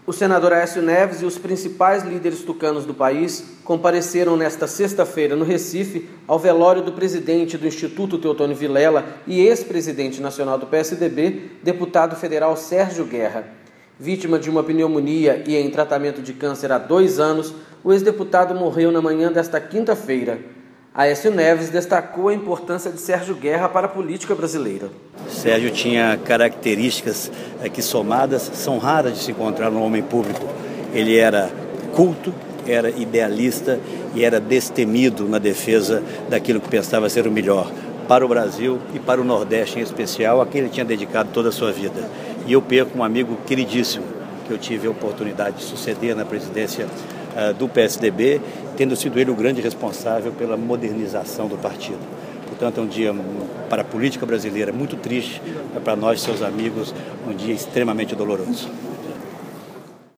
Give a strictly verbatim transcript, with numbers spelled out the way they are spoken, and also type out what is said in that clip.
O senador Aécio Neves e os principais líderes tucanos do país compareceram nesta sexta-feira no Recife ao velório do presidente do Instituto Teotônio Vilela e ex-presidente nacional do P S D B, deputado federal Sérgio Guerra. Vítima de uma pneumonia e em tratamento de câncer há dois anos, o ex-deputado morreu na manhã desta quinta-feira. Aécio Neves destacou a importância de Sérgio Guerra para a política brasileira. Sérgio tinha características que, somadas, são raras de se encontrar no homem público. Ele era culto, era idealista e era destemido na defesa daquilo que pensava ser o melhor para o Brasil e para o Nordeste em especial, a quem ele tinha dedicado toda a sua vida. E eu perco um amigo queridíssimo, que eu tive a oportunidade de suceder na presidência uh, do P S D B, tendo sido ele o grande responsável pela modernização do partido. Portanto, é um dia para a política brasileira muito triste, para nós, seus amigos, um dia extremamente doloroso.